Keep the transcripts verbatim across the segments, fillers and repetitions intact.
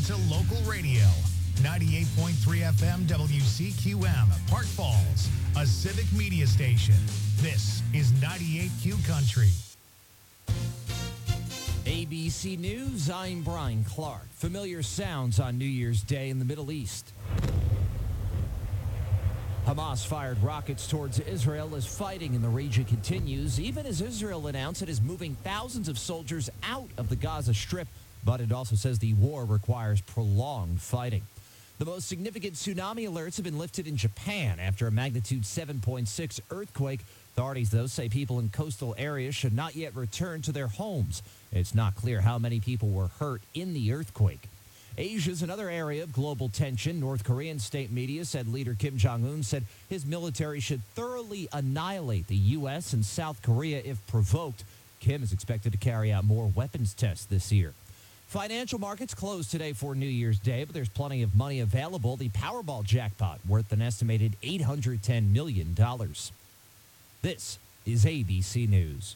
into local radio. ninety-eight point three F M W C Q M, Park Falls, a civic media station. This is ninety-eight Q Country. A B C News, I'm Brian Clark. Familiar sounds on New Year's Day in the Middle East. Hamas fired rockets towards Israel as fighting in the region continues, even as Israel announced it is moving thousands of soldiers out of the Gaza Strip, but it also says the war requires prolonged fighting. The most significant tsunami alerts have been lifted in Japan after a magnitude seven point six earthquake. Authorities, though, say people in coastal areas should not yet return to their homes. It's not clear how many people were hurt in the earthquake. Asia's another area of global tension. North Korean state media said leader Kim Jong-un said his military should thoroughly annihilate the U S and South Korea if provoked. Kim is expected to carry out more weapons tests this year. Financial markets closed today for New Year's Day, but there's plenty of money available. The Powerball jackpot worth an estimated eight hundred ten million dollars. This is A B C News.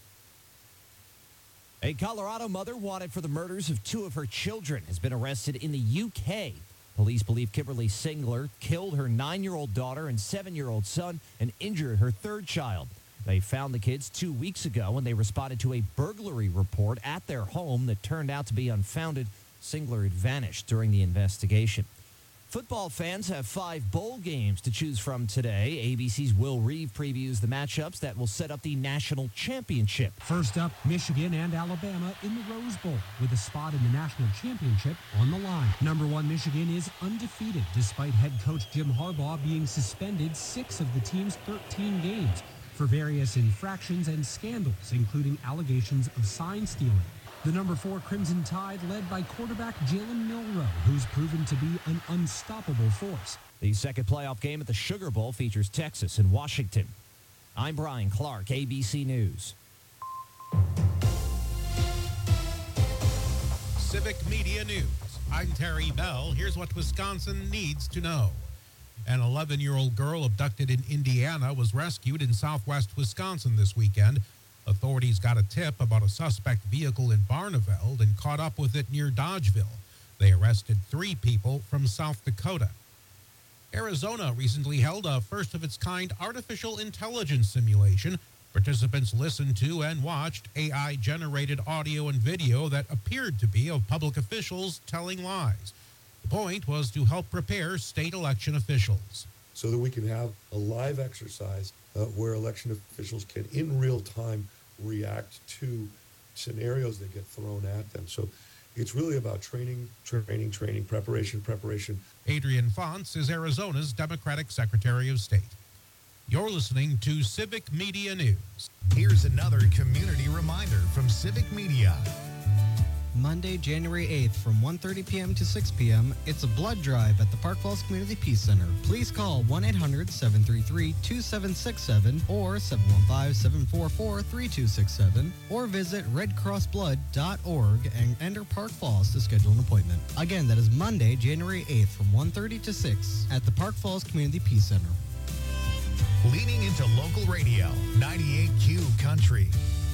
A Colorado mother wanted for the murders of two of her children has been arrested in the U K. Police believe Kimberly Singler killed her nine-year-old daughter and seven-year-old son and injured her third child. They found the kids two weeks ago when they responded to a burglary report at their home that turned out to be unfounded. Singler had vanished during the investigation. Football fans have five bowl games to choose from today. A B C's Will Reeve previews the matchups that will set up the national championship. First up, Michigan and Alabama in the Rose Bowl with a spot in the national championship on the line. Number one, Michigan is undefeated despite head coach Jim Harbaugh being suspended six of the team's thirteen games for various infractions and scandals, including allegations of sign stealing. The number four Crimson Tide led by quarterback Jalen Milroe, who's proven to be an unstoppable force. The second playoff game at the Sugar Bowl features Texas and Washington. I'm Brian Clark, A B C News. Civic Media News. I'm Terry Bell. Here's what Wisconsin needs to know. An eleven-year-old girl abducted in Indiana was rescued in southwest Wisconsin this weekend. Authorities got a tip about a suspect vehicle in Barneveld and caught up with it near Dodgeville. They arrested three people from South Dakota. Arizona recently held a first-of-its-kind artificial intelligence simulation. Participants listened to and watched A I-generated audio and video that appeared to be of public officials telling lies. The point was to help prepare state election officials. So that we can have a live exercise uh, where election officials can, in real time, react to scenarios that get thrown at them. So it's really about training, training, training, preparation, preparation. Adrian Fonts is Arizona's Democratic Secretary of State. You're listening to Civic Media News. Here's another community reminder from Civic Media. Monday, January eighth from one thirty p.m. to six p.m. It's a blood drive at the Park Falls Community Peace Center. Please call one eight hundred seven three three two seven six seven or seven one five seven four four three two six seven or visit red cross blood dot org and enter Park Falls to schedule an appointment. Again, that is Monday, January eighth from one thirty to six at the Park Falls Community Peace Center. Leaning into local radio, ninety-eight Q Country.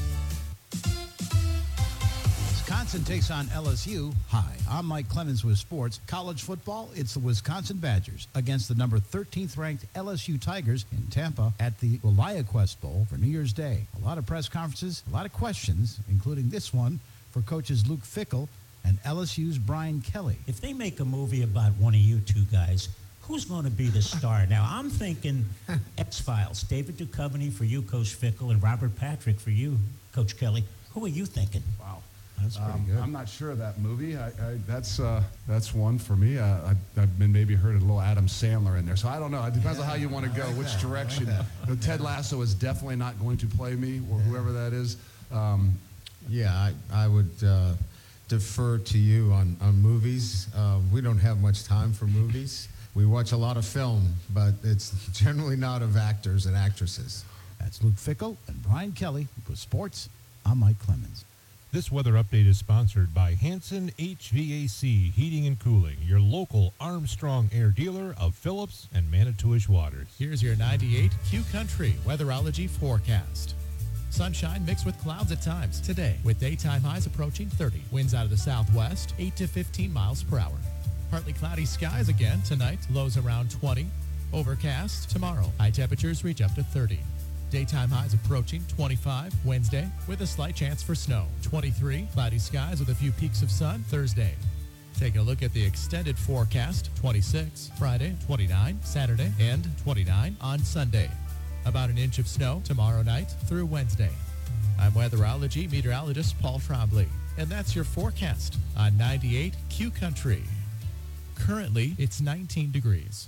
Wisconsin takes on L S U. Hi, I'm Mike Clemens with sports. College football, it's the Wisconsin Badgers against the number thirteenth ranked L S U Tigers in Tampa at the WilliaQuest Bowl for New Year's Day. A lot of press conferences, a lot of questions, including this one for coaches Luke Fickell and L S U's Brian Kelly. If they make a movie about one of you two guys, who's going to be the star? Now, I'm thinking X-Files. David Duchovny for you, Coach Fickell, and Robert Patrick for you, Coach Kelly. Who are you thinking? Wow. That's pretty um, good. I'm not sure of that movie. I, I, that's uh, that's one for me. Uh, I, I've been maybe heard a little Adam Sandler in there. So I don't know. It depends yeah, on how you want to go, like which that. direction. Like Ted Lasso is definitely not going to play me, or yeah. whoever that is. Um, yeah, I, I would uh, defer to you on, on movies. Uh, we don't have much time for movies. We watch a lot of film, but it's generally not of actors and actresses. That's Luke Fickell and Brian Kelly with sports. I'm Mike Clemens. This weather update is sponsored by Hanson H V A C Heating and Cooling, your local Armstrong Air dealer of Phillips and Manitowish Waters. Here's your ninety-eight Q Country weatherology forecast. Sunshine mixed with clouds at times today, with daytime highs approaching thirty. Winds out of the southwest, eight to fifteen miles per hour. Partly cloudy skies again tonight. Lows around twenty. Overcast tomorrow. High temperatures reach up to thirty. Daytime highs approaching twenty-five Wednesday with a slight chance for snow. twenty-three, cloudy skies with a few peaks of sun Thursday. Taking a look at the extended forecast, twenty-six Friday, twenty-nine Saturday, and twenty-nine on Sunday. About an inch of snow tomorrow night through Wednesday. I'm weatherology meteorologist Paul Trombley, and that's your forecast on ninety-eight Q Country. Currently, it's nineteen degrees.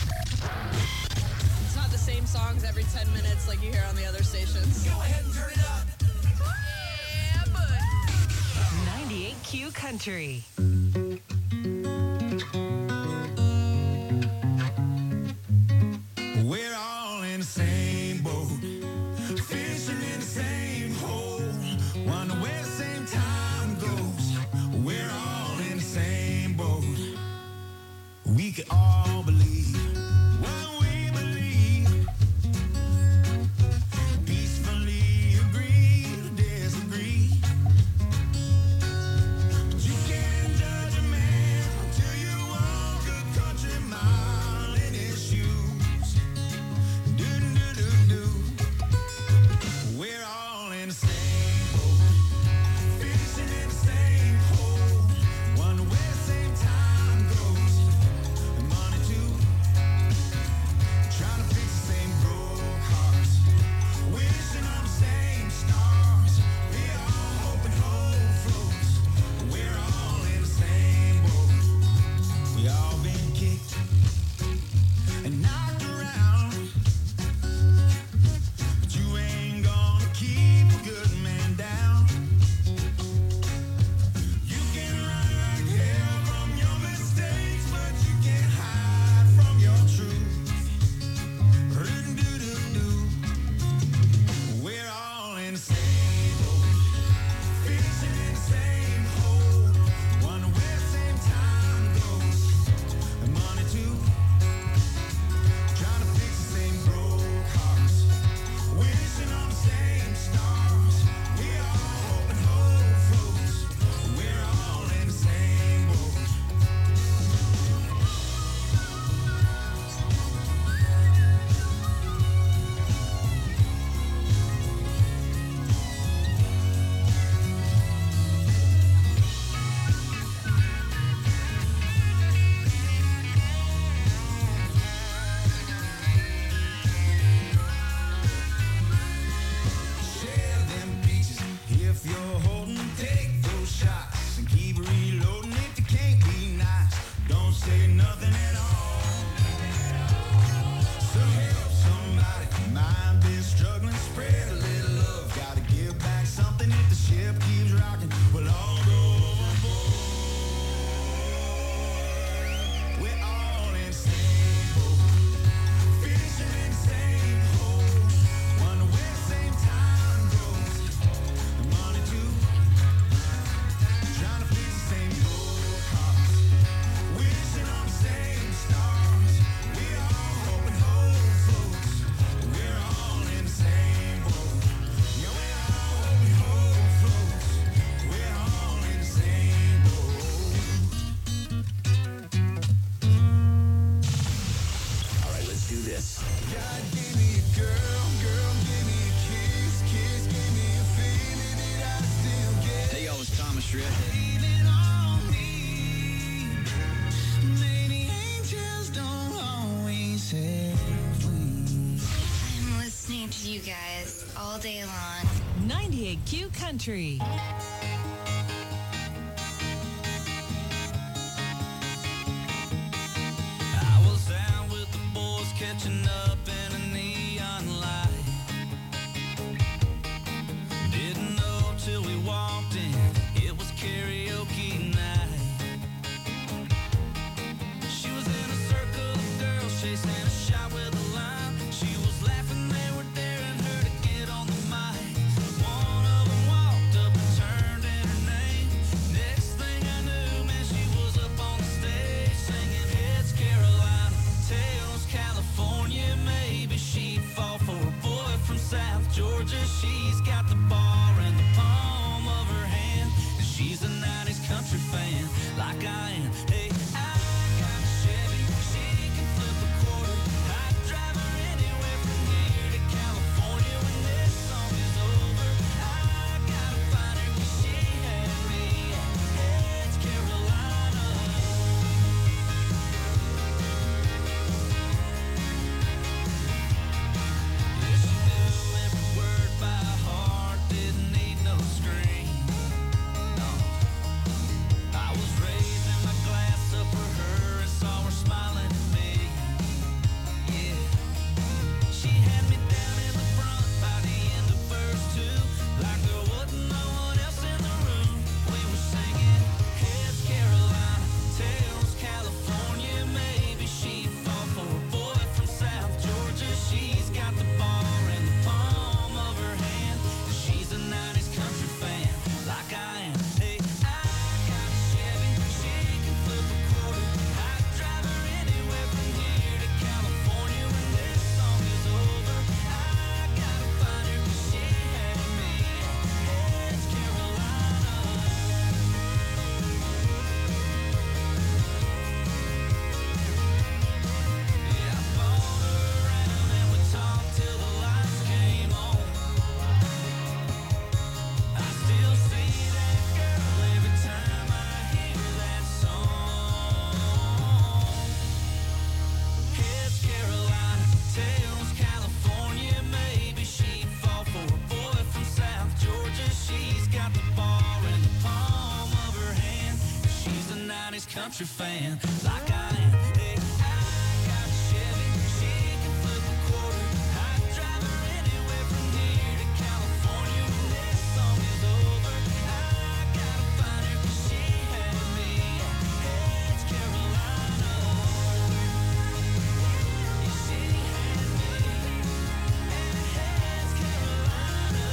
It's not the same songs every ten minutes like you hear on the other stations. Go ahead and turn it up. Yeah, but ninety-eight Q Country. We're all in the same boat, fishing in the same hole, wonder where the same time goes. We're all in the same boat. We can all believe what we believe. Peacefully agree to disagree. But you can't judge a man until you walk a country mile in his shoes. Do do do do. We're all in the same boat, fishing in the same hole, wonder where the same time goes. Money too, trying to fix the same broke hearts, wishing on the same stars. We all hope and hope floats. We're all in the same boat. We all been kicked and knocked around, but you ain't gonna keep a good man down. You can run like hell from your mistakes, but you can't hide from your truth. Ru-do-do-do-do. We're all in the same boat, fishing in the same hole, wonder where the same time goes. And money too, trying to fix the same broke hearts, wishing on the same stars. We all hope and hope floats. We're all in the same boat. Share them beaches if you're holding, take those shots and keep reloading. If you can't be nice, don't say nothing at all. So help somebody, mind been struggling, spread a little love. Gotta give back something if the ship keeps rocking. We'll all go overboard. We're all in the same boat, fishing in the same hole, wonder where the same time goes. And money too, trying to fix the same broke hearts, wishing on the same stars. We all hope and hope floats. We're all in the same boat. Yeah, we all hope and hope floats. We're all in the same boat. All right, let's do this. God gave me a girl, girl gave me a kiss, kiss gave me a feeling that I still get. Hey, y'all, it's Thomas Shred. Leaning on me. Maybe angels don't always have wings. I'm listening to you guys all day long. ninety-eight Q Country. I was out with the boys catching up in a neon light. Didn't know till we walked in, it was karaoke night. She was in a circle of girls chasing a shot with a line. She was laughing, they were daring her to get on the mic. One of them walked up and turned in her name. Next thing I knew, man, she was up on the stage singing Heads Carolina, Tails California, man. country fan, like I am. Hey, I got a Chevy, she can flip a quarter. I can drive her anywhere from here to California. When this song is over, I gotta find her 'cause she had me. Hey, it's Carolina. Yeah, she had me. And it's Carolina.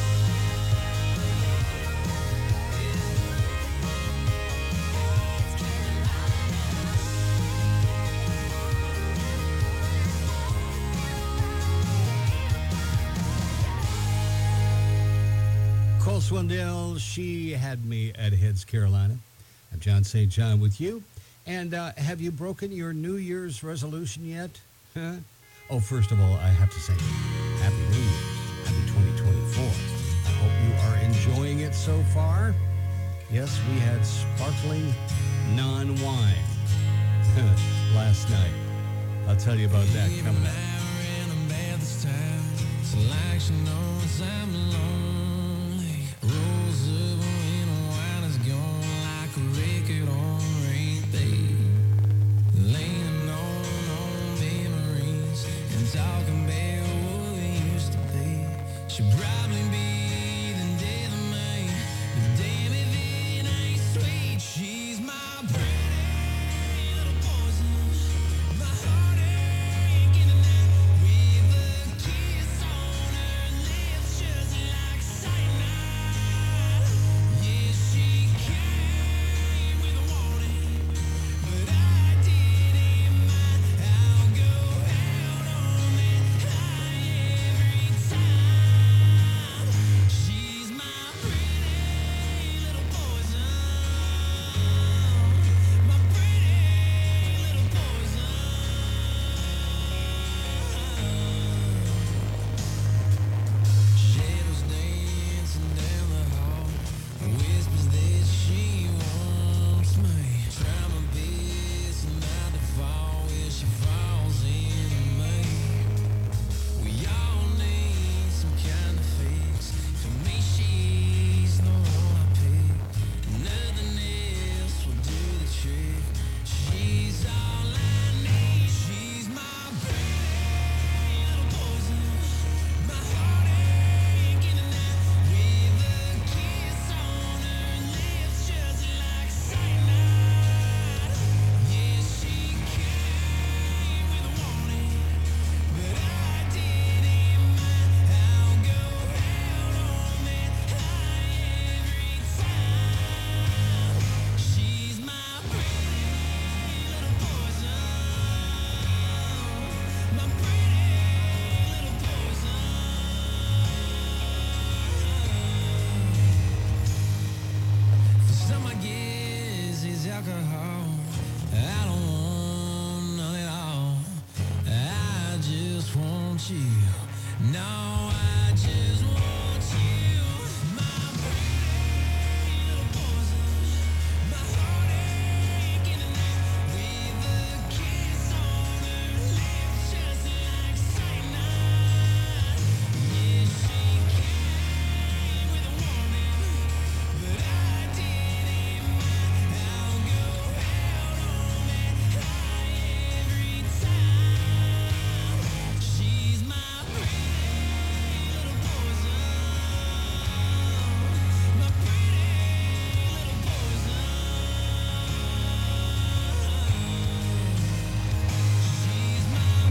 Cole Swindell, She Had Me at Heads, Carolina. I'm John Saint John with you. And uh, have you broken your New Year's resolution yet? Huh? Oh, first of all, I have to say, Happy New Year's. Happy twenty twenty-four. I hope you are enjoying it so far. Yes, we had sparkling non-wine last night. I'll tell you about that coming up. It's like she knows I'm lonely. Rolls over in a wine is gone like a record on repeat. Leaning on old memories and talking about what we used to be. She'd probably be the death of me, but damn if it ain't sweet. She's my pretty little poison, my heartache in the night with a kiss on her lips just like cyanide. Yeah, she came with a warning, but I didn't mind. I'll go out on that high every time. She's my pretty little poison, my pretty little poison. Shadows dancing down the hall, whispers that she wants me. Try my best not to fall where she falls into me. We all need some kind of fix. For me, she's the one I pick. Nothing else will do the trick. She's all I need. She's my pretty little poison, my heartache in the night with a kiss on her lips just like cyanide. Yeah, she came with a warning, but I didn't mind. I'll go out on that high every time. She's my pretty little poison, my pretty little poison. For some, I guess it's alcohol. I don't want none at all. I just want you. No, I just want you. My pretty little poison, my heartache in the night with a kiss on her lips just like cyanide. Yeah, she came with a warning, but I didn't mind. I'll go out on that high every time. She's my pretty little poison, my pretty little poison. She's my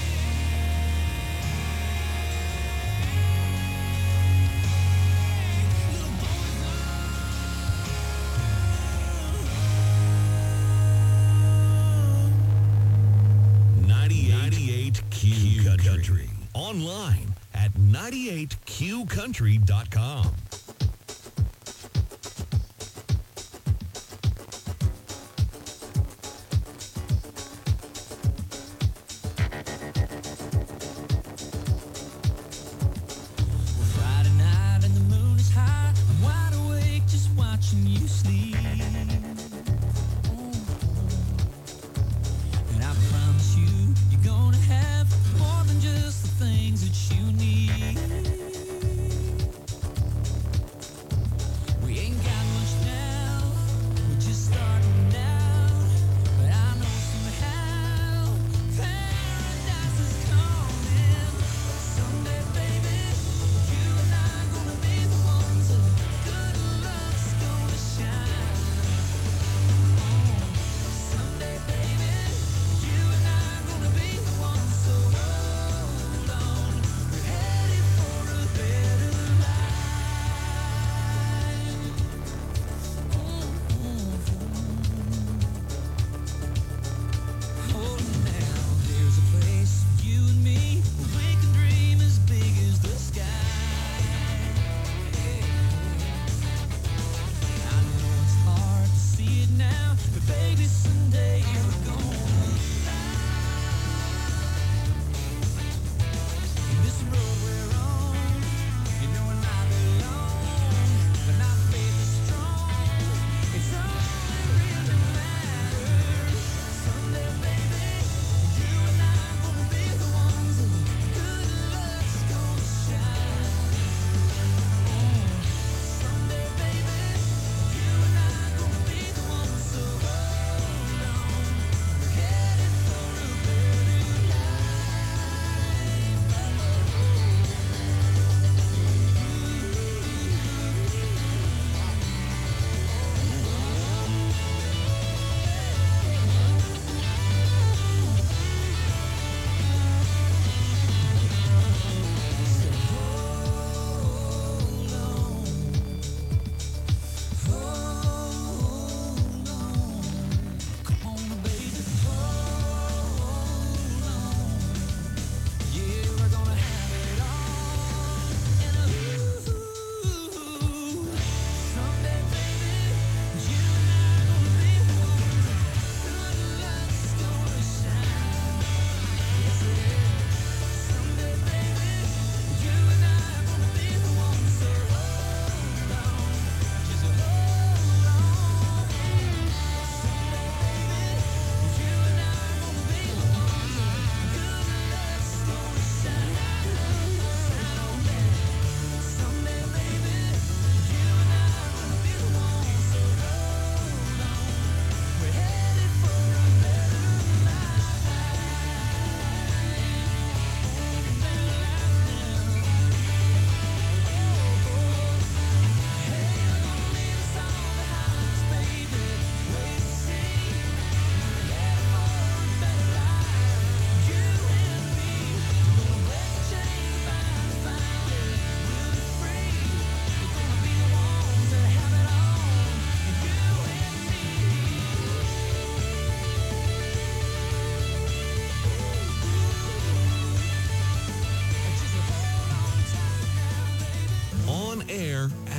ninety-eight Q Country. Online at ninety-eight q country dot com. Friday night and the moon is high. I'm wide awake just watching you sleep. And I promise you, you're gonna have more than just the things that you need.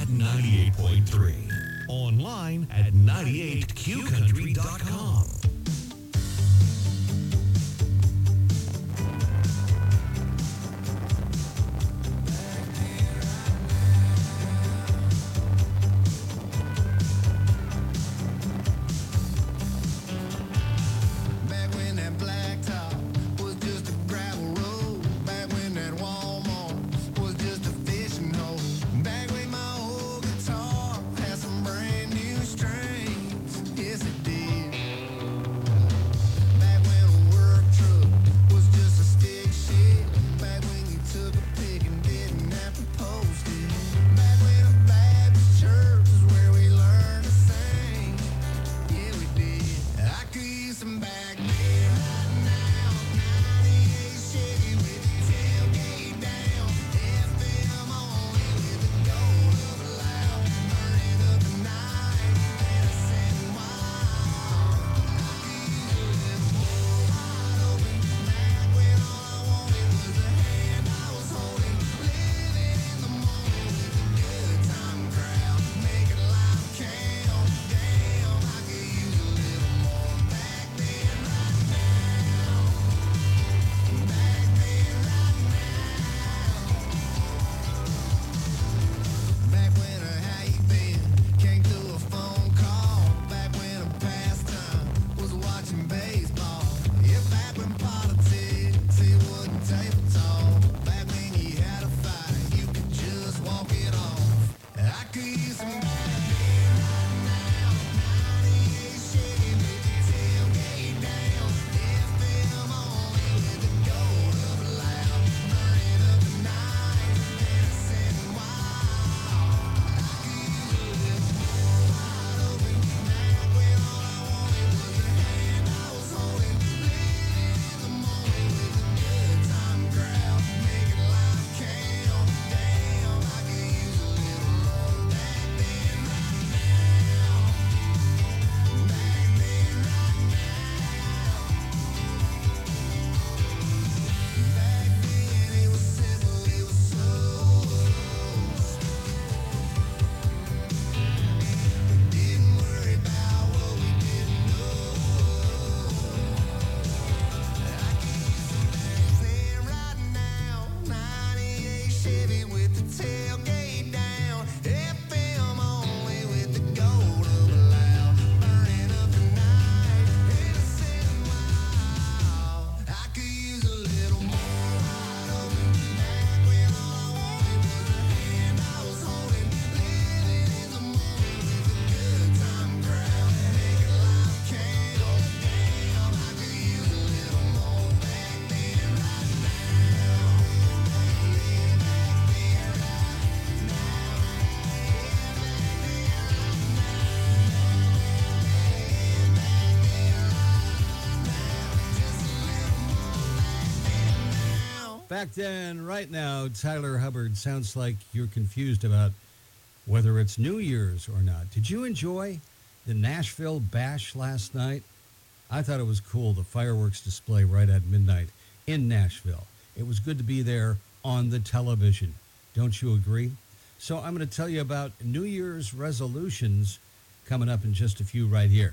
at ninety-eight point three. Online at ninety-eight q country dot com. Back when that blacktop was just a gravel road. Back when that Walmart was just a fishing hole. Back when my old guitar had some brand new strings. Yes, it did. Back when a work truck was just a stick shift. Back when you took a pic and didn't have to post it. Back when a Baptist church is where we learned to sing. Yeah, we did. I could use some back then right now. ninety-eight Chevy with the tailgate down. F M only with the gold up loud. Burning up the night and setting wild. I could use a little more wide open. Back when all I wanted was the hand I was holding. Living in the moment with a good time crowd. Making life count. Damn, I could use a little more back then right now. Back then right now. Back when a how you been came through a phone call. Back when a pastime was watching baseball. Yeah, back when politics it wasn't table talk. Back when you had a fight, you could just walk it off. I could use some back then right now. ninety-eight Chevy with the tailgate down. F M only with the gold up loud. Burning up the night and setting wild. I could use a little more wide open. Back when all I wanted was the hand I was holding. Living in the moment with a good time crowd. Making life count. Damn, I could use a little more back then right now. Back then right now. Back then it was simple, it was so we didn't worry about what we didn't know. I could use some back then right now. ninety-eight Chevy with the tailgate down. F M only with the gold up loud. Burning up the night and setting wild. I could use a little more wide open. Back when all I wanted was the hand I was holding. Living in the moment with a good time crowd. Making life count. Damn, I could use a little more back then right now. Yeah, back then right now. Yeah, back then right Back then, right now, Tyler Hubbard sounds like you're confused about whether it's New Year's or not. Did you enjoy the Nashville Bash last night? I thought it was cool, the fireworks display right at midnight in Nashville. It was good to be there on the television. Don't you agree? So I'm going to tell you about New Year's resolutions coming up in just a few right here.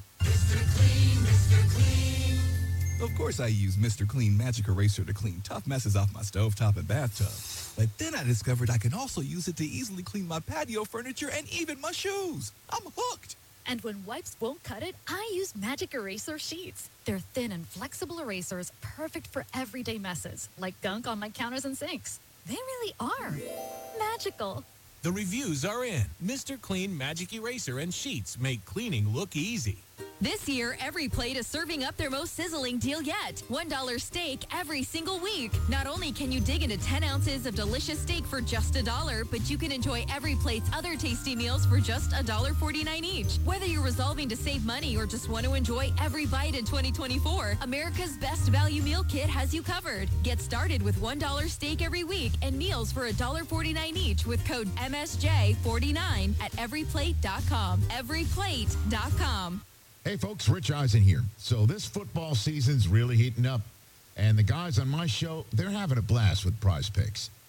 Of course I use Mister Clean Magic Eraser to clean tough messes off my stovetop and bathtub. But then I discovered I can also use it to easily clean my patio furniture and even my shoes. I'm hooked. And when wipes won't cut it, I use Magic Eraser Sheets. They're thin and flexible erasers, perfect for everyday messes, like gunk on my counters and sinks. They really are magical. The reviews are in. Mister Clean Magic Eraser and Sheets make cleaning look easy. This year, Every Plate is serving up their most sizzling deal yet. one dollar steak every single week. Not only can you dig into ten ounces of delicious steak for just a dollar, but you can enjoy Every Plate's other tasty meals for just one dollar and forty-nine cents each. Whether you're resolving to save money or just want to enjoy every bite in twenty twenty-four, America's Best Value Meal Kit has you covered. Get started with one dollar steak every week and meals for one dollar and forty-nine cents each with code M S J forty-nine at every plate dot com. every plate dot com. Hey, folks, Rich Eisen here. So this football season's really heating up, and the guys on my show, they're having a blast with Prize Picks.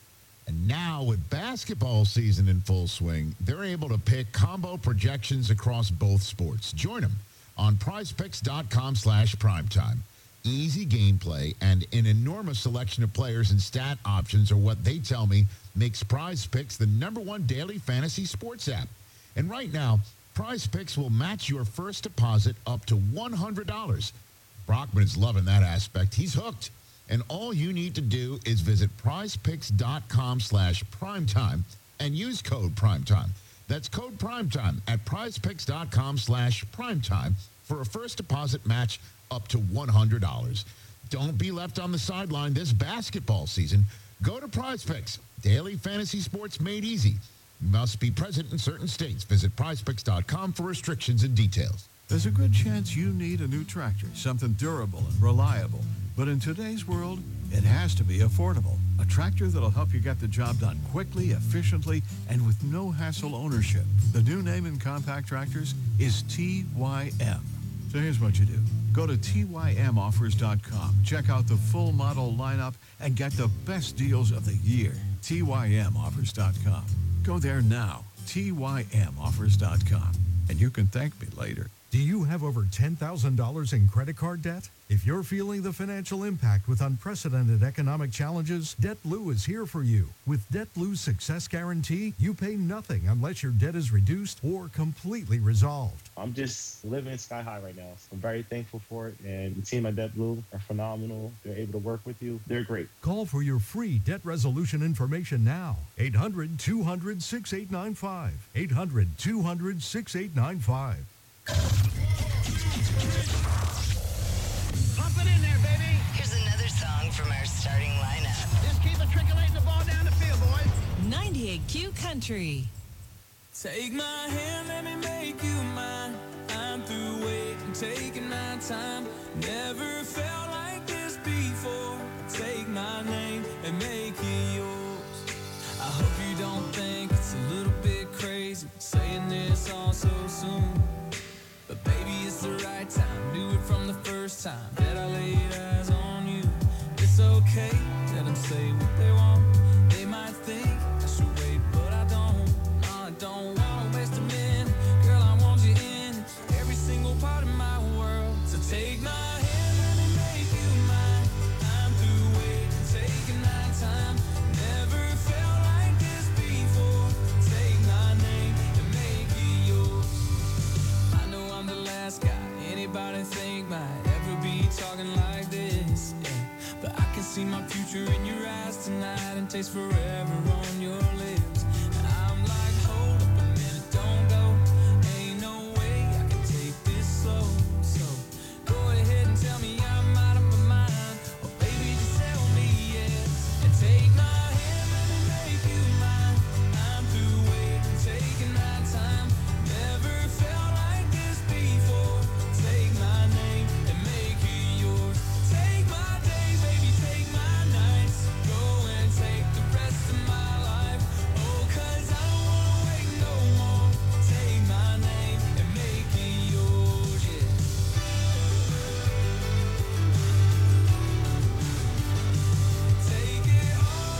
And now with basketball season in full swing, they're able to pick combo projections across both sports. Join them on prizepicks.com slash primetime. Easy gameplay and an enormous selection of players and stat options are what they tell me makes Prize Picks the number one daily fantasy sports app. And right now, Prize Picks will match your first deposit up to one hundred dollars. Brockman is loving that aspect. He's hooked. And all you need to do is visit prizepicks.com slash primetime and use code primetime. That's code primetime at prizepicks.com slash primetime for a first deposit match up to one hundred dollars. Don't be left on the sideline this basketball season. Go to PrizePicks. Daily fantasy sports made easy. Must be present in certain states. Visit prizepicks dot com for restrictions and details. There's a good chance you need a new tractor, something durable and reliable. But in today's world, it has to be affordable. A tractor that'll help you get the job done quickly, efficiently, and with no hassle ownership. The new name in compact tractors is T Y M. So here's what you do. Go to T Y M offers dot com, check out the full model lineup, and get the best deals of the year. T Y M offers dot com. Go there now, T Y M offers dot com, and you can thank me later. Do you have over ten thousand dollars in credit card debt? If you're feeling the financial impact with unprecedented economic challenges, DebtBlue is here for you. With DebtBlue's Success Guarantee, you pay nothing unless your debt is reduced or completely resolved. I'm just living sky high right now. I'm very thankful for it, and the team at DebtBlue are phenomenal. They're able to work with you. They're great. Call for your free debt resolution information now. eight hundred, two hundred, sixty-eight ninety-five. eight hundred, two hundred, sixty-eight ninety-five. Pump it in there, baby. Here's another song from our starting lineup. Just keep it trickling the ball down the field, boys. ninety-eight Q Country. Take my hand, let me make you mine. I'm through waiting, taking my time. Never felt like this before. Take my name and make it yours. I hope you don't think it's a little bit crazy saying this all so soon. But baby, it's the right time. Knew it from the first time that I laid eyes on you. It's okay, let them say what they want. They might think I should wait, but I don't. No, I don't wanna waste a minute. Girl, I want you in every single part of my world. So take my hand, let me make you mine. I'm through waiting, taking my time. Never felt like this before. Take my name and make it yours. I know I'm the last guy anybody think might ever be talking like this, yeah. But I can see my future in your eyes tonight and taste forever on your lips. And I'm like, hold up a minute, don't go. Ain't no way I can take this slow. So go ahead and tell me I'm out of my mind, or baby just tell me yes. And take my hand, let me make you mine. I'm through waiting, taking my time. Never felt like this before. Take my name and make it yours. Take my days, baby, take my nights. Go and take the rest of my life. Oh, 'cause I don't wanna wait no more. Take my name and make it yours, yeah. Take it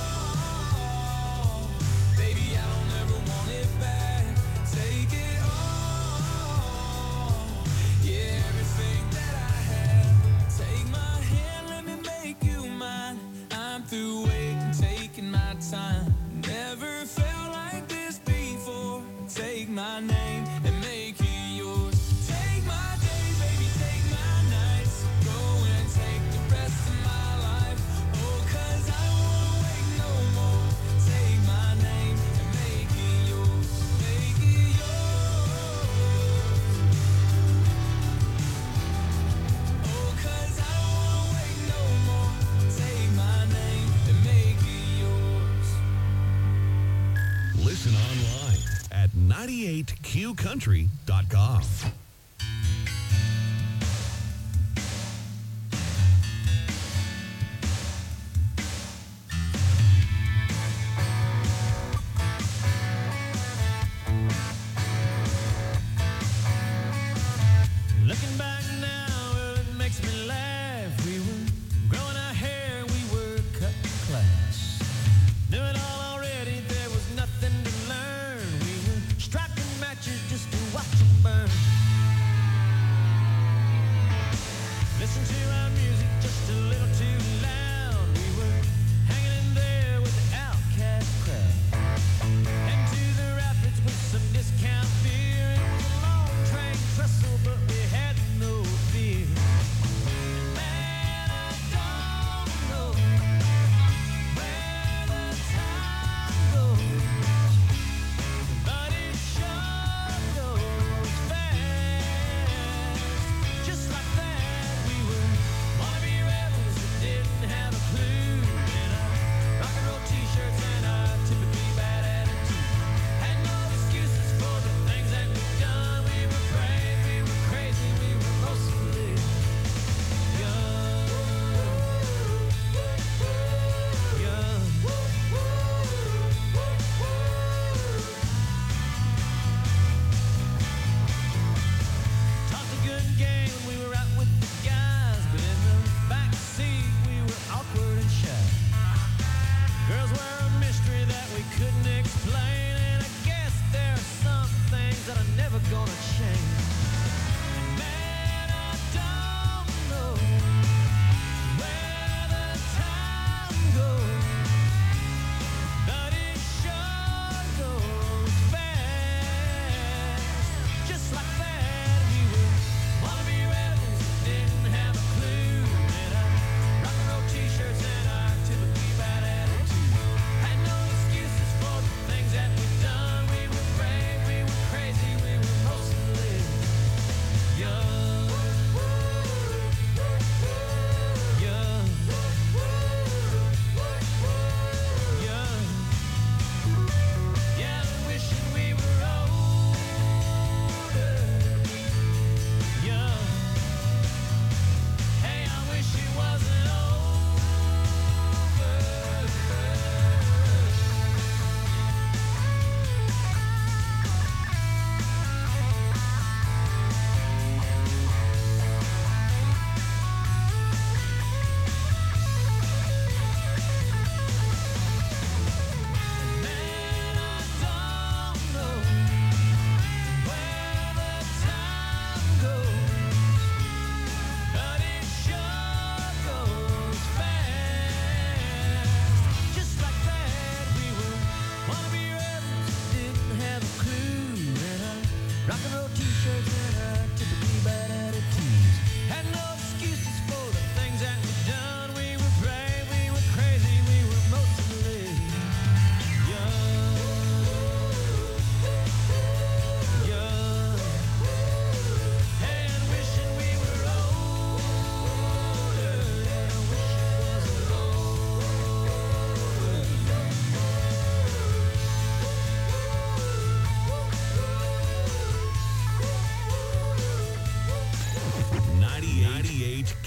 all, baby, I don't ever want it back. Take it all, yeah, everything that I have. Take my hand, let me make you mine. I'm through waiting, taking my time. Never felt like this before. Take my name and make it yours. Take my days, baby, take my nights. Go and take the rest of my life. Oh, 'cause I don't wanna wait no more. Take my name and make it yours. Make it yours. Oh, 'cause I don't wanna wait no more. Take my name and make it yours. Listen online at ninety-eight Q country dot com. Looking back now, well, it makes me laugh. We were growing our hair, we were cutting class. Knew it all already.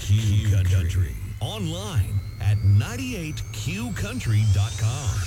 Q Country. Online at ninety-eight Q country dot com.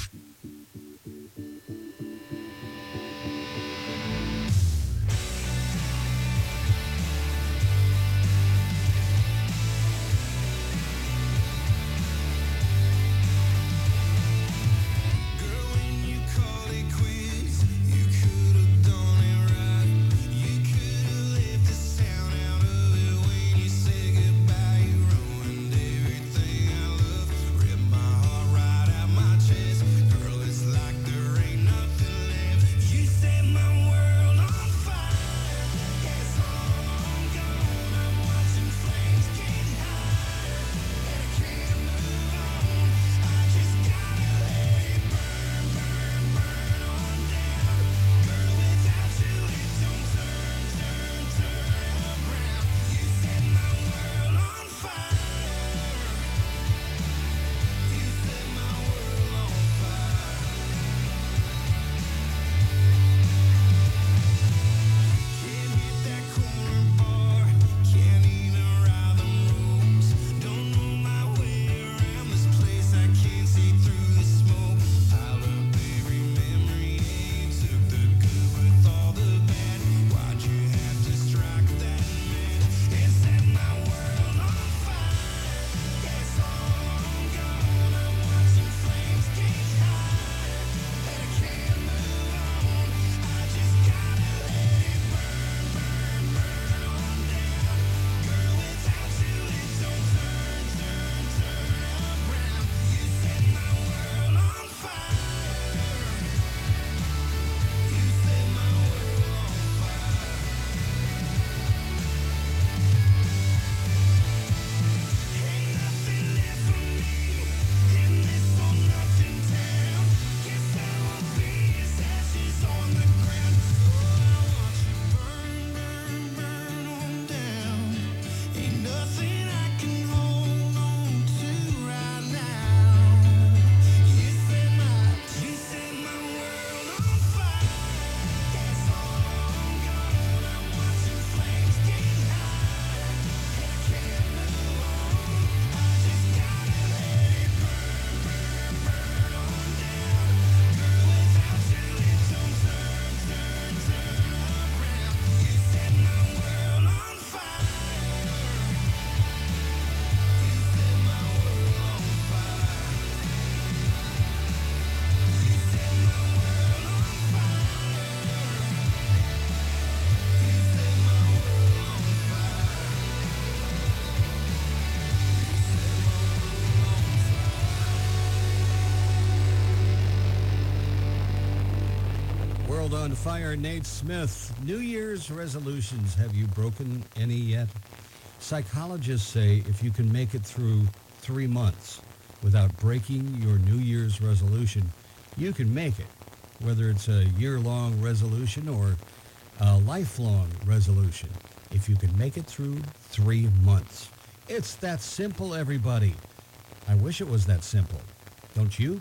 On fire, Nate Smith. New Year's resolutions. Have you broken any yet? Psychologists say if you can make it through three months without breaking your New Year's resolution, you can make it. Whether it's a year-long resolution or a lifelong resolution, if you can make it through three months. It's that simple, everybody. I wish it was that simple. Don't you?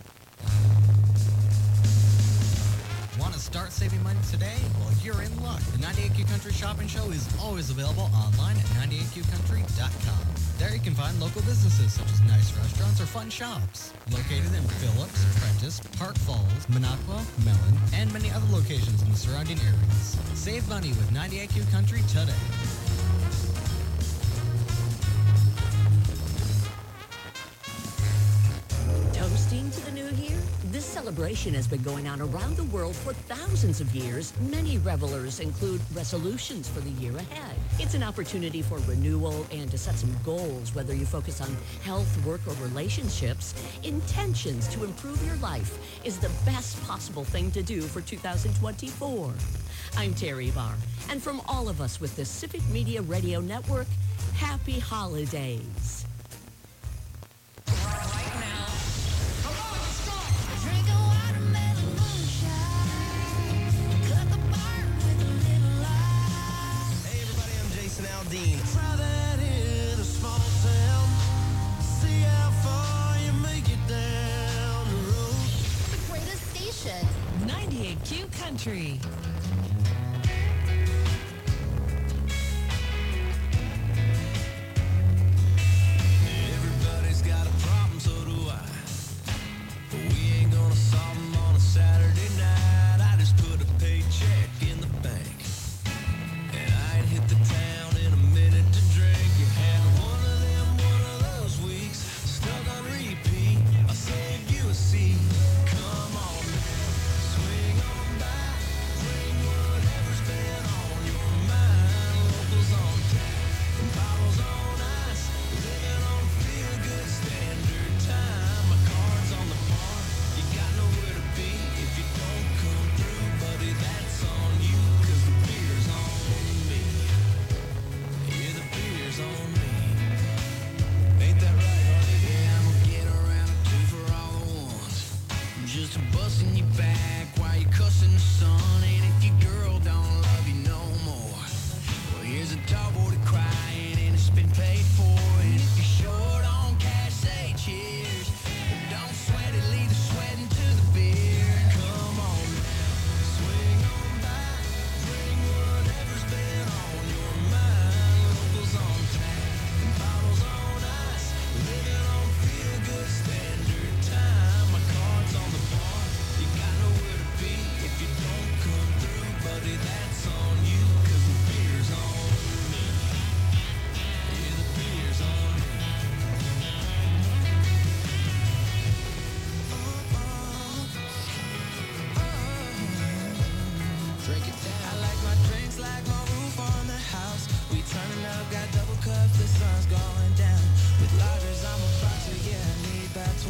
Want to start saving money today? Well, you're in luck. The ninety-eight Q Country Shopping Show is always available online at ninety-eight Q country dot com. There you can find local businesses such as nice restaurants or fun shops. Located in Phillips, Prentice, Park Falls, Minocqua, Mellon, and many other locations in the surrounding areas. Save money with ninety-eight Q Country today. Toasting to the new year? This celebration has been going on around the world for thousands of years. Many revelers include resolutions for the year ahead. It's an opportunity for renewal and to set some goals, whether you focus on health, work, or relationships. Intentions to improve your life is the best possible thing to do for two thousand twenty-four. I'm Terry Barr, and from all of us with the Civic Media Radio Network, happy holidays. Dean. Try that in a small town. See how far you make it down the road. The greatest station. ninety-eight Q Country.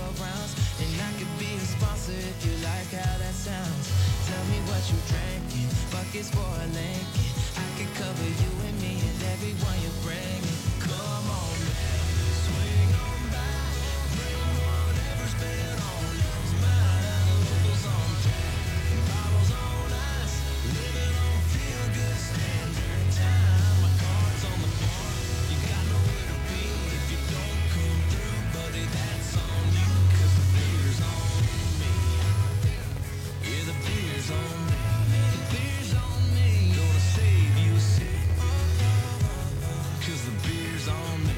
twelve rounds. And I could be a sponsor if you like how that sounds. Tell me what you drinking, buckets for a Lincoln. I could cover you and me and everyone you're bringing. Come on, baby, swing on by. Bring whatever's been on your mind. Locals on tap, bottles on ice. Living on feel good standard time. My cards on the bar, you got nowhere to be. If you don't come through, buddy, that's on you. Cause the beer's on me. Yeah, the beer's on me. The beer's on me. Gonna save you a sip. Cause the beer's on me.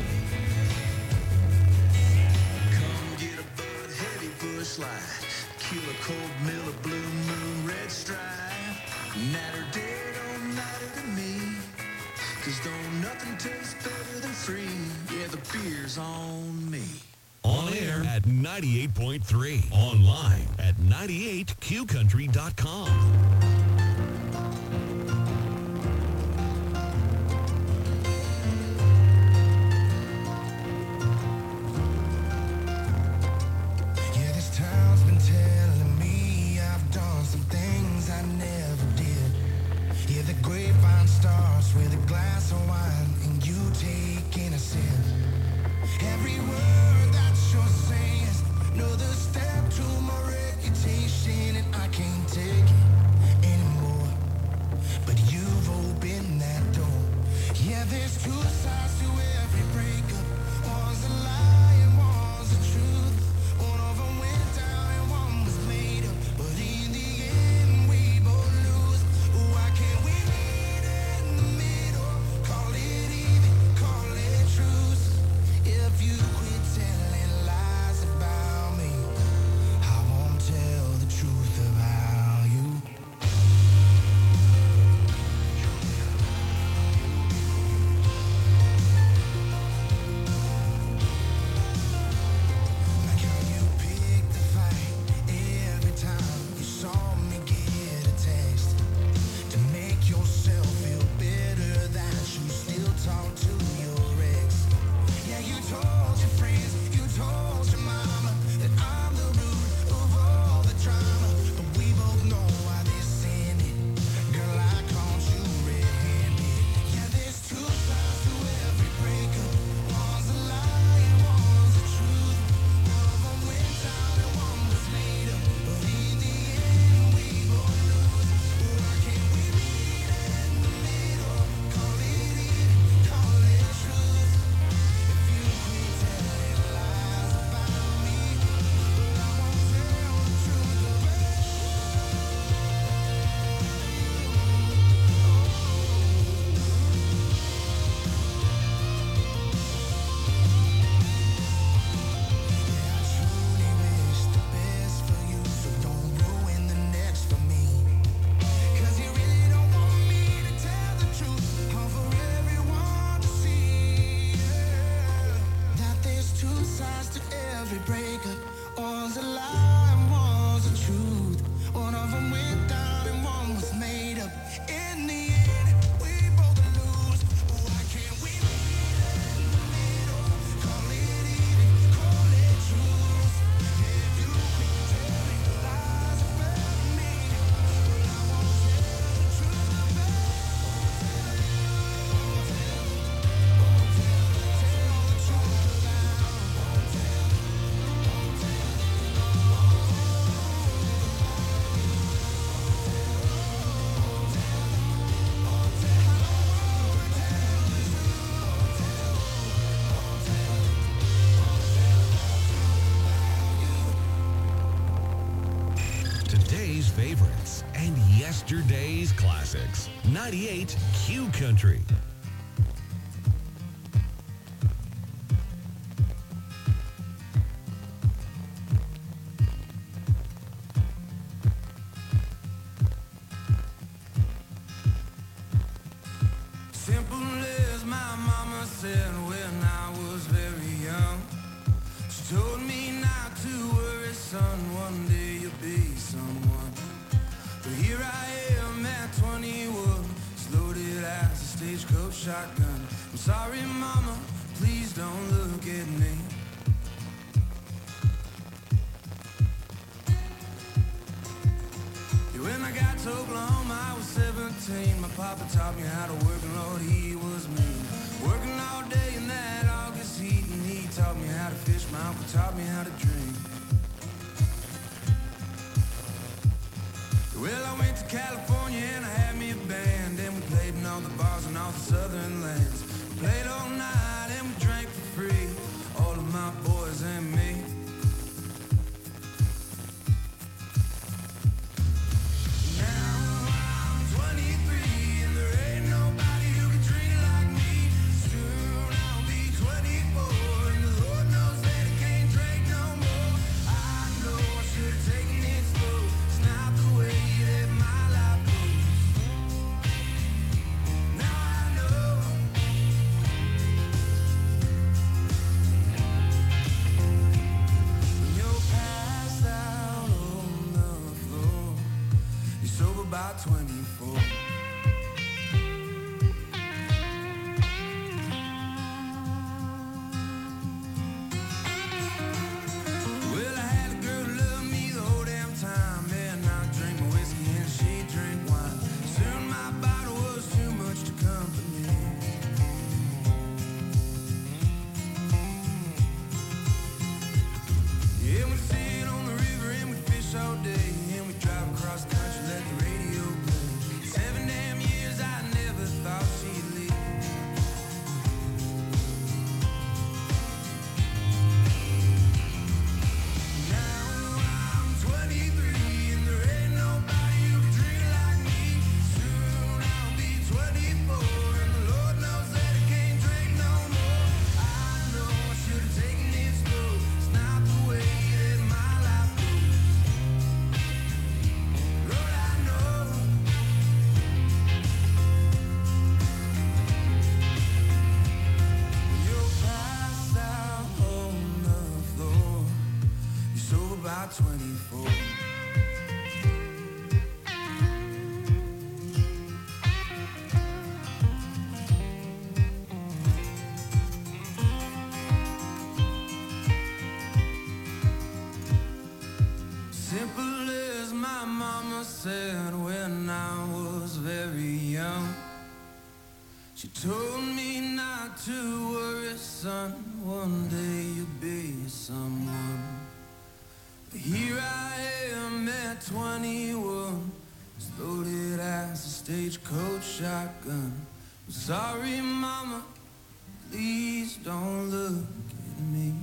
Come get a Bud Heavy Bush Light. Killer Cold Miller Blue Moon Red Stripe. Natter day don't matter to me. Cause don't nothing taste better than free. Yeah, the beer's on me. On air at ninety-eight point three. Online at ninety-eight Q country dot com. Yeah, this town's been telling me I've done some things I never did. Yeah, the grapevine starts with a glass of wine and you taking a sip. Every word that you're saying is another step to my reputation, and I can't take it anymore. But you've opened that door. Yeah, there's two sides to every breakup. One's a lie and one's the truth. One of them went down and one was made up. But in the end, we both lose. Why can't we meet in the middle? Call it even, call it truth. If you quit telling lies about me, I won't tell the truth about you. Like how you picked the fight every time you saw me get a text. To make yourself feel better that you still talk to your ex. Yeah, you told your friends, you told your mama that I'm the root of all the drama. But we both know why this ended. Girl, I caught you red-handed. Yeah, there's two sides to every breakup. One's a lie and one's the truth. One of them went down and one was made up. But in the end, we both lose. Why can't we meet in the middle? Call it even, call it truth. If you quit telling lies about me, I won't tell the truth about you. Yeah, I truly wish the best for you, so don't ruin the next for me. Cause you really don't want me to tell the truth, or for everyone to see. Yeah. That there's two sides to every breakup. One's a lie and one's the truth. One of them went down and one was made up. In the end, we both lose. Why can't we meet in the middle? Call it even, call it truth. If you quit telling lies about me, I won't tell the truth about you. Won't tell, won't tell, tell the truth about. Won't tell, won't tell, Today's favorites and yesterday's classics. ninety-eight Q Country. Simple as my mama said when I was very young. She told me not to worry, son, one day you'll be someone. But here I am at twenty-one, as loaded as a stagecoach shotgun. I'm sorry, mama, please don't look at me. to Oklahoma, I was seventeen. My papa taught me how to work, and Lord, he was mean. Working all day in that August heat, and he taught me how to fish. My uncle taught me how to drink. Well, I went to California and I had me a band, and we played in all the bars and all the southern lands. We played all night and we drank for free, all of my boys and me. About twenty-four. Well, I had a girl who loved me the whole damn time. Man, I drink my whiskey and she drink wine. Soon my bottle was too much to company. Yeah, we'd sit on the river and we'd fish all day, and we'd drive across the country, let the radio play. Seven damn years, I never thought she'd leave. Now I'm twenty-three, and there ain't nobody who can drink like me. Soon I'll be twenty-four, and the Lord knows that I can't drink no more. I know I should have taken it slow. It's not the way that my life goes. Lord, I know. You're passed out on the floor. You're sober by twenty-four. Simple as my mama said when I was very young. She told me not to worry, son, one day you'll be someone. But here I am at twenty-one, as loaded as a stagecoach shotgun. I'm sorry, mama, please don't look at me.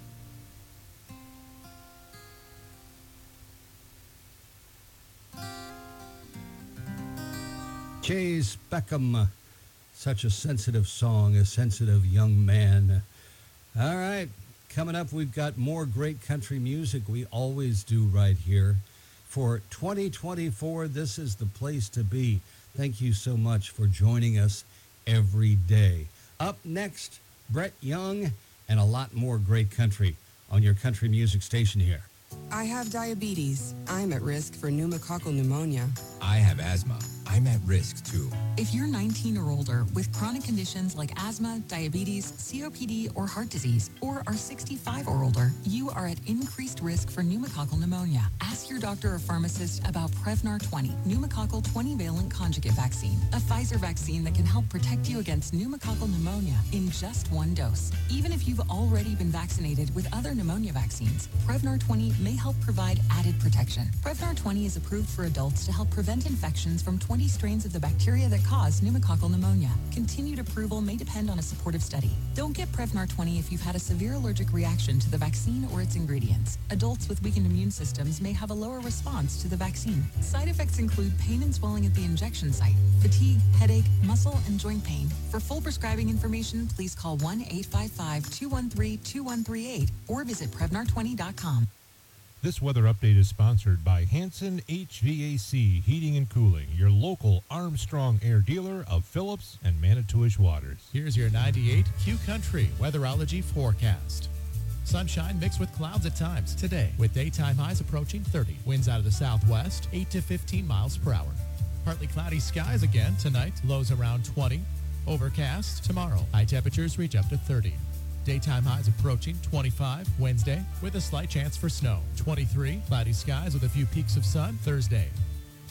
Chase Beckham, such a sensitive song, a sensitive young man. All right, coming up, we've got more great country music. We always do right here. For twenty twenty-four, this is the place to be. Thank you so much for joining us every day. Up next, Brett Young and a lot more great country on your country music station here. I have diabetes. I'm at risk for pneumococcal pneumonia. I have asthma. I'm at risk too. If you're nineteen or older with chronic conditions like asthma, diabetes, C O P D, or heart disease, or are sixty-five or older, you are at increased risk for pneumococcal pneumonia. Ask your doctor or pharmacist about Prevnar twenty, pneumococcal twenty-valent conjugate vaccine, a Pfizer vaccine that can help protect you against pneumococcal pneumonia in just one dose. Even if you've already been vaccinated with other pneumonia vaccines, Prevnar twenty may help provide added protection. Prevnar twenty is approved for adults to help prevent infections from twenty strains of the bacteria that cause pneumococcal pneumonia. Continued approval may depend on a supportive study. Don't get Prevnar twenty if you've had a severe allergic reaction to the vaccine or its ingredients. Adults with weakened immune systems may have a lower response to the vaccine. Side effects include pain and swelling at the injection site, fatigue, headache, muscle, and joint pain. For full prescribing information, please call one eight five five, two one three, two one three eight or visit Prevnar twenty dot com. This weather update is sponsored by Hanson H V A C Heating and Cooling, your local Armstrong Air dealer of Phillips and Manitowish Waters. Here's your ninety-eight Q Country weatherology forecast. Sunshine mixed with clouds at times today, with daytime highs approaching thirty. Winds out of the southwest, eight to fifteen miles per hour. Partly cloudy skies again tonight, lows around twenty. Overcast tomorrow, high temperatures reach up to thirty. Daytime highs approaching twenty-five Wednesday with a slight chance for snow. twenty-three cloudy skies with a few peaks of sun Thursday.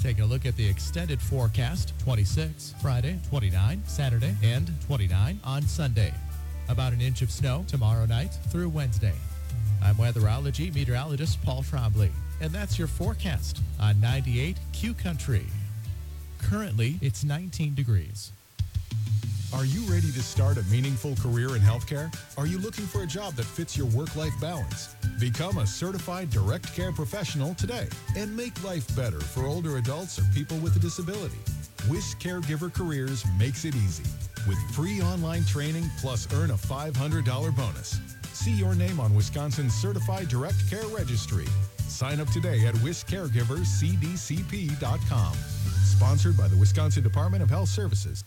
Taking a look at the extended forecast, twenty-six Friday, twenty-nine Saturday, and twenty-nine on Sunday. About an inch of snow tomorrow night through Wednesday. I'm weatherology meteorologist Paul Trombley, and that's your forecast on ninety-eight Q Country. Currently, it's nineteen degrees. Are you ready to start a meaningful career in healthcare? Are you looking for a job that fits your work-life balance? Become a certified direct care professional today and make life better for older adults or people with a disability. WIS Caregiver Careers makes it easy with free online training plus earn a five hundred dollars bonus. See your name on Wisconsin's Certified Direct Care Registry. Sign up today at wis caregivers c d c p dot com. Sponsored by the Wisconsin Department of Health Services.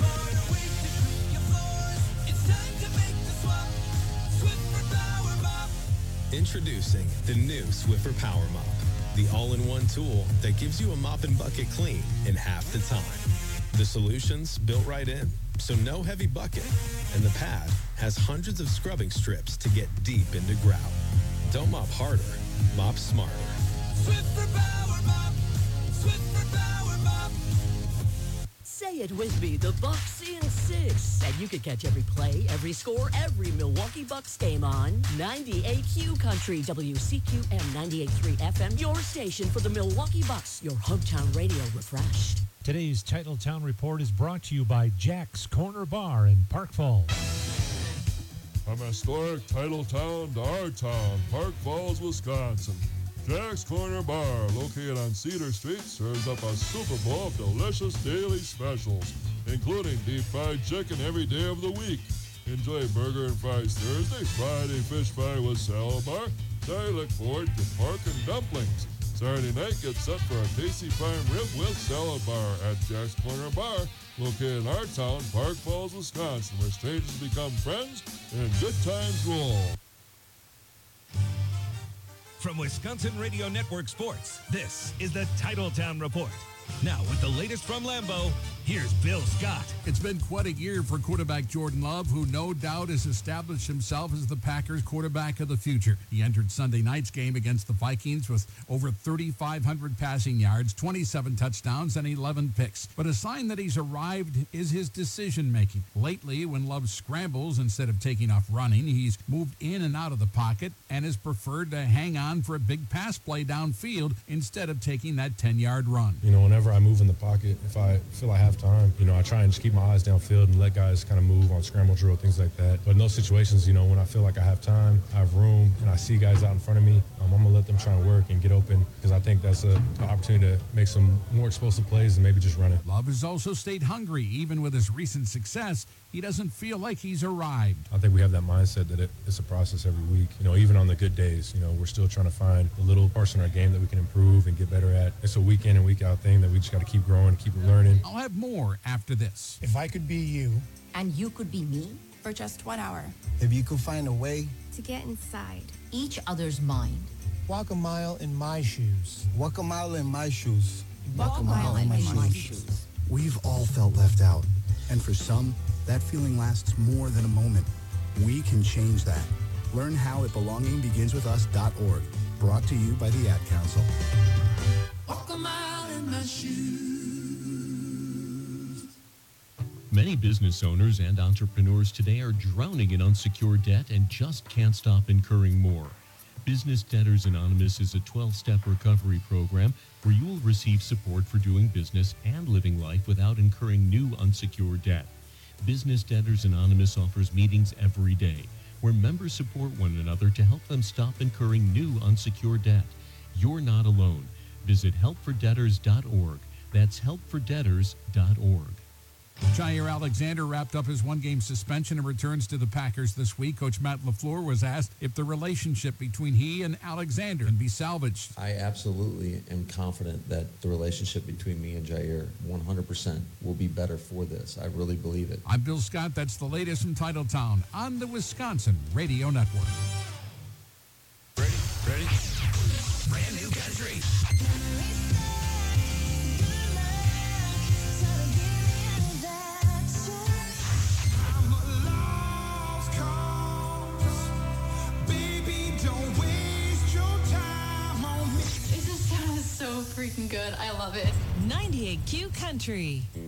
Introducing the new Swiffer Power Mop, the all-in-one tool that gives you a mop and bucket clean in half the time. The solution's built right in, so no heavy bucket, and the pad has hundreds of scrubbing strips to get deep into grout. Don't mop harder, mop smarter. Swiffer Power Mop! Swiffer Power Mop! Say it with me, the Bucks in six. And you can catch every play, every score, every Milwaukee Bucks game on ninety-eight Q Country, W C Q M ninety-eight point three F M, your station for the Milwaukee Bucks, your hometown radio refreshed. Today's Titletown Report is brought to you by Jack's Corner Bar in Park Falls. From historic Titletown to our town, Park Falls, Wisconsin. Jack's Corner Bar, located on Cedar Street, serves up a Super Bowl of delicious daily specials, including deep fried chicken every day of the week. Enjoy burger and fries Thursday, Friday fish fry with salad bar. Saturday look forward to pork and dumplings. Saturday night, get set for a tasty prime rib with salad bar at Jack's Corner Bar, located in our town, Park Falls, Wisconsin, where strangers become friends and good times roll. From Wisconsin Radio Network Sports, this is the Titletown Report. Now, with the latest from Lambeau, here's Bill Scott. It's been quite a year for quarterback Jordan Love, who no doubt has established himself as the Packers' quarterback of the future. He entered Sunday night's game against the Vikings with over thirty-five hundred passing yards, twenty-seven touchdowns, and eleven picks. But a sign that he's arrived is his decision-making. Lately, when Love scrambles instead of taking off running, he's moved in and out of the pocket and has preferred to hang on for a big pass play downfield instead of taking that ten-yard run. You know, whenever I move in the pocket, if I feel I have time, you know, I try and just keep my eyes downfield and let guys kind of move on scramble drill, things like that. But in those situations, you know, when I feel like I have time, I have room, and I see guys out in front of me, um, I'm going to let them try and work and get open, because I think that's a, an opportunity to make some more explosive plays and maybe just run it. Love has also stayed hungry. Even with his recent success, he doesn't feel like he's arrived. I think we have that mindset that it, it's a process every week. You know, even on the good days, you know, we're still trying to find the little parts in our game that we can improve and get better at. It's a week in and week out thing that we just got to keep growing, keep learning. I'll have more after this. If I could be you. And you could be me for just one hour. If you could find a way. To get inside each other's mind. Walk a mile in my shoes. Walk a mile in my shoes. Walk a mile in my shoes. We've all felt left out. And for some, that feeling lasts more than a moment. We can change that. Learn how at belonging begins with us dot org. Brought to you by the Ad Council. Walk a mile in my shoes. Many business owners and entrepreneurs today are drowning in unsecured debt and just can't stop incurring more. Business Debtors Anonymous is a twelve-step recovery program where you will receive support for doing business and living life without incurring new unsecured debt. Business Debtors Anonymous offers meetings every day where members support one another to help them stop incurring new unsecured debt. You're not alone. Visit help for debtors dot org. That's help for debtors dot org. Jair Alexander wrapped up his one-game suspension and returns to the Packers this week. Coach Matt LaFleur was asked if the relationship between he and Alexander can be salvaged. I absolutely am confident that the relationship between me and Jair one hundred percent will be better for this. I really believe it. I'm Bill Scott. That's the latest from Titletown on the Wisconsin Radio Network. Ready? Ready? Brand new country. So freaking good. I love it. ninety-eight Q Country.